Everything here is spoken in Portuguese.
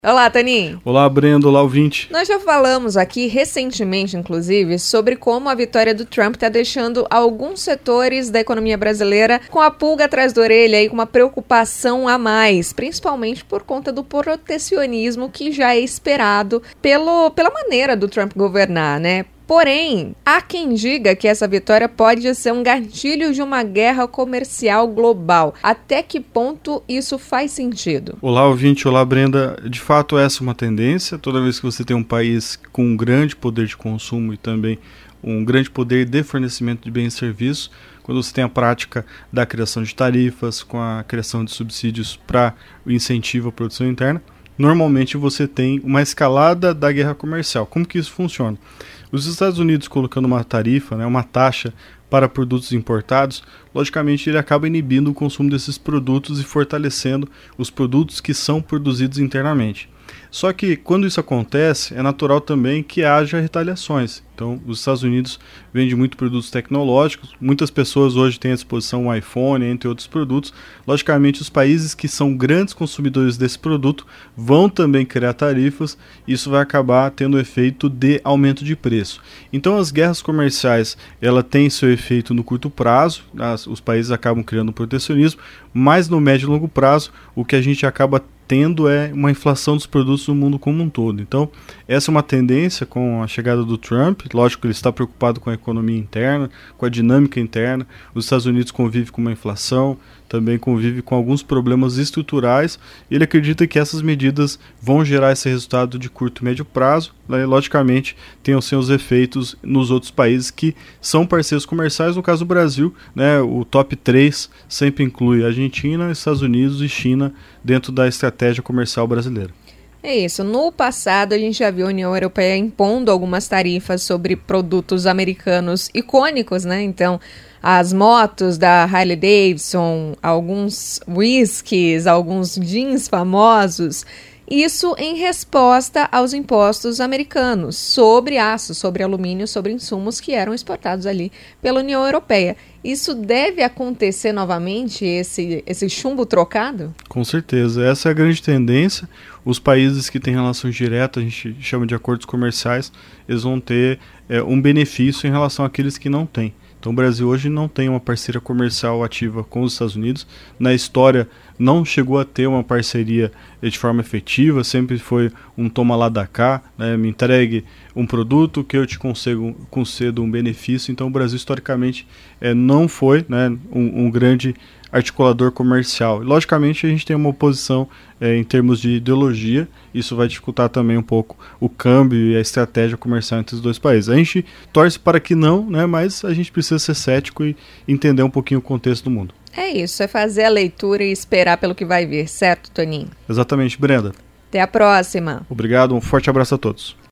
Olá, Toninho. Olá, Brenda. Olá, ouvinte. Nós já falamos aqui recentemente, inclusive, sobre como a vitória do Trump está deixando alguns setores da economia brasileira com a pulga atrás da orelha e com uma preocupação a mais, principalmente por conta do protecionismo que já é esperado pela maneira do Trump governar, né? Porém, há quem diga que essa vitória pode ser um gatilho de uma guerra comercial global. Até que ponto isso faz sentido? Olá, ouvinte. Olá, Brenda. De fato, essa é uma tendência. Toda vez que você tem um país com um grande poder de consumo e também um grande poder de fornecimento de bens e serviços, quando você tem a prática da criação de tarifas, com a criação de subsídios para o incentivo à produção interna, normalmente você tem uma escalada da guerra comercial. Como que isso funciona? Os Estados Unidos colocando uma tarifa, uma taxa para produtos importados, logicamente ele acaba inibindo o consumo desses produtos e fortalecendo os produtos que são produzidos internamente. Só que quando isso acontece, é natural também que haja retaliações. Então, os Estados Unidos vendem muito produtos tecnológicos, muitas pessoas hoje têm à disposição um iPhone, entre outros produtos. Logicamente, os países que são grandes consumidores desse produto vão também criar tarifas, e isso vai acabar tendo o efeito de aumento de preço. Então, as guerras comerciais, ela tem seu efeito no curto prazo, os países acabam criando protecionismo, mas no médio e longo prazo, o que a gente acaba tendo é uma inflação dos produtos no mundo como um todo. Então, essa é uma tendência com a chegada do Trump. Lógico que ele está preocupado com a economia interna, com a dinâmica interna. Os Estados Unidos convivem com uma inflação, também convive com alguns problemas estruturais. Ele acredita que essas medidas vão gerar esse resultado de curto e médio prazo, né? Logicamente, tem os seus efeitos nos outros países que são parceiros comerciais. No caso do Brasil, o top 3 sempre inclui Argentina, Estados Unidos e China dentro da estratégia comercial brasileira. É isso. No passado, a gente já viu a União Europeia impondo algumas tarifas sobre produtos americanos icônicos, né? Então, as motos da Harley Davidson, alguns whiskies, alguns jeans famosos. Isso em resposta aos impostos americanos sobre aço, sobre alumínio, sobre insumos que eram exportados ali pela União Europeia. Isso deve acontecer novamente, esse chumbo trocado? Com certeza. Essa é a grande tendência. Os países que têm relação direta, a gente chama de acordos comerciais, eles vão ter um benefício em relação àqueles que não têm. Então o Brasil hoje não tem uma parceria comercial ativa com os Estados Unidos. Na história não chegou a ter uma parceria de forma efetiva, sempre foi um toma lá da cá, me entregue um produto que eu te concedo um benefício. Então o Brasil historicamente não foi um grande articulador comercial. Logicamente a gente tem uma oposição em termos de ideologia, isso vai dificultar também um pouco o câmbio e a estratégia comercial entre os dois países. A gente torce para que não, mas a gente precisa ser cético e entender um pouquinho o contexto do mundo. É isso, é fazer a leitura e esperar pelo que vai vir, certo, Toninho? Exatamente, Brenda. Até a próxima. Obrigado, um forte abraço a todos.